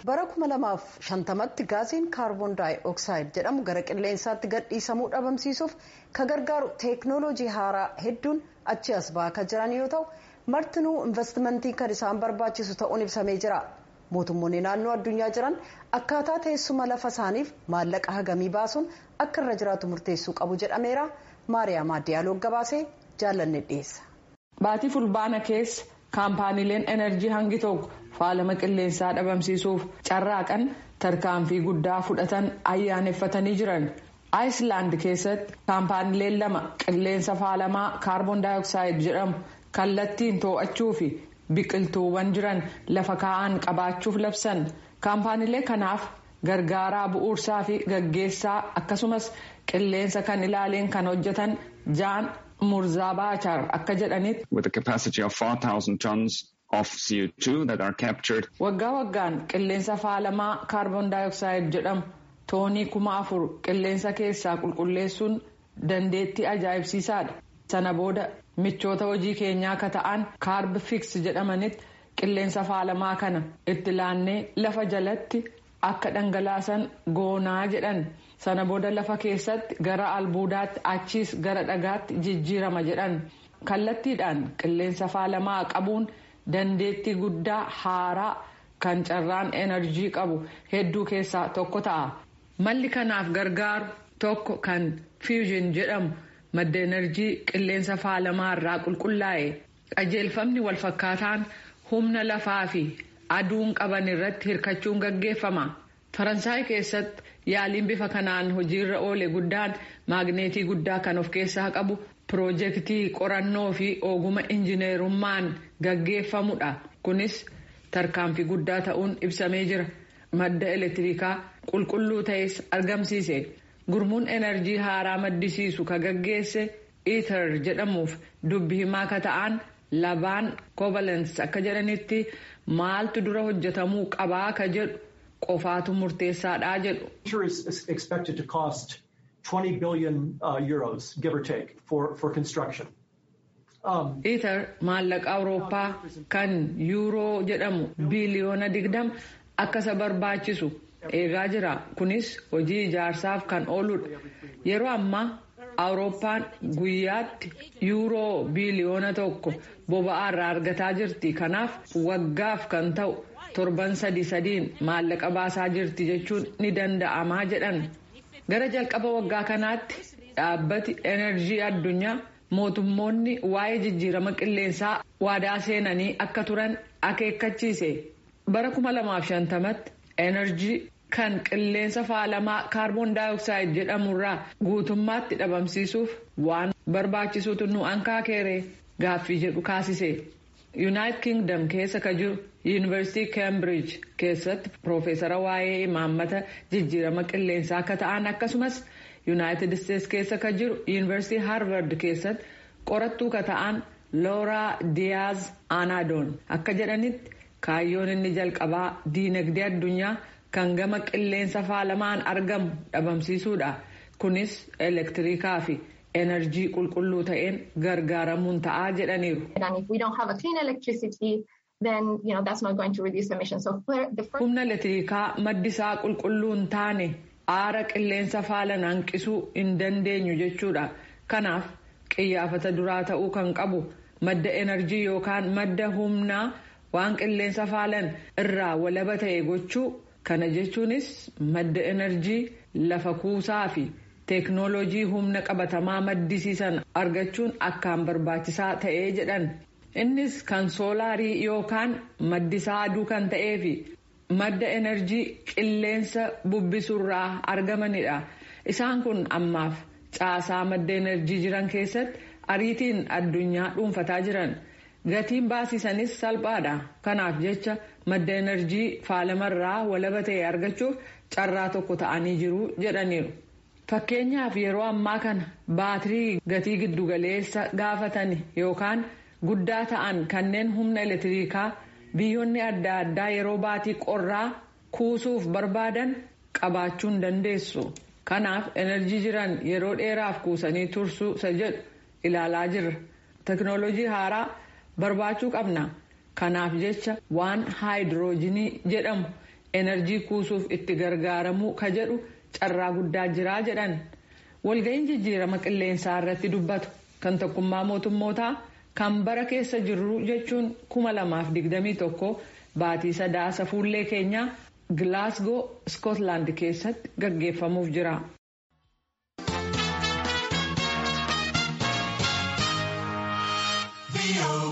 Bara 2050tti gaasiin kaarboon daayi'oksaayiid jedhamu gara qilleensaatti gadhiisamuu dhabamsiisuuf kan gargaaru teeknooloojii haaraa hedduun achi as ba'aa kan jiran yoo ta'u martinuu investimentii kan isaan barbaachisu ta'uun ibsamee jira. Mootummoonni naannoo addunyaa jiran akkaataa teessuma lafa isaaniif maallaqa hagamii baasuun akka irra jiraatu murteessuu qabu jedhameera. Maariyaam Addiyaaloo gabaasee jaallanne dhiyeessa. Baatii fulbaana keessa kaampaaniileen enerjii hangi tokko faalama qilleensaa dhabamsiisuuf carraaqan tarkaanfii guddaa fudhatan ayyaaneffatanii jiran. Aayislaand keessatti kaampaaniileen 2 qilleensa faalamaa kaarboon daayi'oksaayiid jedhamu kallattiin to'achuu fi biqiltuuwwan jiran lafa kaa'an qabaachuuf labsan. Kaampaaniilee kanaaf gargaaraa bu'uursaa fi gaggeessaa akkasumas qilleensa kan ilaaleen kan hojjetan Jaan Murzaabachar akka jedhanitti. With a capacity of 4,000 tons of CO2 that are captured. Waggaa waggaan qilleensa faalamaa kaarboon daayi'oksaayiid jedhamu toonii 4,000 qilleensa keessaa qulqulleessuun dandeettii ajaa'ibsiisaadha. Sana booda michoota hojii keenyaa akka ta'an kaarb fiks jedhamanitti qilleensa faalamaa kana itti laannee lafa jalatti akka dhangalaasan goonaa jedhan. Sana booda lafa keessatti gara albuudaatti achiis gara dhagaatti jijjiirama jedhan. Kallattiidhaan qilleensa faalamaa qabuun dandeettii guddaa haaraa kan carraan enerjii qabu hedduu keessaa tokko ta'a. Malli kanaaf gargaaru tokko kan fiwuujin jedhamu madda enerjii qilleensa faalamaa irraa qulqullaa'e. Qajeelfamni walfakkaataan humna lafaa fi aduun qaban irratti hirkachuun gaggeeffama. Faransaay keessatti yaaliin bifa kanaan hojiirra oole guddaan maagneetii guddaa kan of keessaa qabu piroojeektii qorannoo fi ogummaa injineerummaan gaggeeffamudha. Kunis tarkaanfii guddaa ta'uun ibsamee jira. Madda elektirikaa qulqulluu ta'es argamsiise. Gurmuun enerjii haaraa maddisiisu ka gaggeesse Ether jedhamuuf dubbi himaa ka ta'an Labaan Kovalens akka jedhanitti maaltu dura hojjetamuu qabaa ka jedhu qofaatu murteessaadha jedhu. Ether is expected to cost 20 billion euros, give or take, for construction. Ether maallaqa Awurooppaa kan yuuroo jedhamu biiliyoona 20 akka isa barbaachisu eegaa jira. Kunis hojii ijaarsaaf kan ooludha. Yeroo ammaa Awurooppaan guyyaatti yuuroo biiliyoona 1 boba'aa irraa argataa jirti. Kanaaf waggaaf kan ta'u torban 3 maallaqa baasaa jirti jechuun ni danda'amaa jedhan. Gara jalqaba waggaa kanaatti dhaabbati enerjii addunyaa mootummoonni waa'ee jijjiirama qilleensaa waadaa seenanii akka turan akeekkachiise. Bara 2050tti enerjii kan qilleensa faalamaa kaarboon daayi'oksaayiid jedhamurraa guutummaatti dhabamsiisuuf waan barbaachisuutu nu ankaakeere gaaffii jedhu kaasise. Yuunaayitid Kingdom keessa ka jiru Yuunivarsiitii Keembiriij keessatti Piroofeesara waa'ee imaammata jijjiirama qilleensaa akka ta'an akkasumas Yuunaayitid Isteetsi keessa ka jiru Yuunivarsiitii Haarvard keessatti qorattuu ka ta'an Looraa Diyaaz Anadoon akka jedhanitti kaayyoon inni jalqabaa diinagdee addunyaa kan gama qilleensa faalamaan argamu dhabamsiisuudha. Kunis elektirikaa fi enerjii qulqulluu ta'een gargaaramuun ta'aa jedhaniiru. Humna elektirikaa maddisaa qulqulluun taane aara qilleensa faalan hanqisuu hin dandeenyu jechuudha. Kanaaf qiyyaafata duraa ta'uu kan qabu madda enerjii yookaan madda humnaa waan qilleensa faalan irraa walaba ta'e gochuu. Kana jechuunis madda enerjii lafa kuusaa fi teeknooloojii humna qabatamaa maddisiisan argachuun akkaan barbaachisaa ta'ee jedhan. Innis kan soolaarii yookaan maddisaa aduu kan ta'ee fi madda enerjii qilleensa bubbisurraa argamanidha. Isaan kun ammaaf caasaa madda enerjii jiran keessatti ariitiin addunyaa dhuunfataa jiran. Gatiin baasisanis salphaadha. Kanaaf jecha madda enerjii faalamarraa walaba ta'e argachuuf carraa tokko ta'anii jiru jedhaniiru. Fakkeenyaaf yeroo ammaa kana baatirii gatii giddugaleessa gaafatan yookaan guddaa ta'an kanneen humna elektirikaa biyyoonni adda addaa yeroo baatii qorraa kuusuuf barbaadan qabaachuun dandeessu. Kanaaf enerjii jiran yeroo dheeraaf kuusanii tursuu isa jedhu ilaalaa jirra. Teknooloojii haaraa barbaachuu qabna. Kanaaf jecha waan haayidiroojinii jedhamu enerjii kuusuuf itti gargaaramuu ka jedhu carraa guddaa jiraa jedhan. Walga'iin jijjiirama qilleensaa irratti dubbatu kan tokkummaa mootummootaa kan bara keessa jirru jechuun 2021 baatii sadaasa fuullee keenyaa Glasgow Scotland keessatti gaggeeffamuuf jira. VOA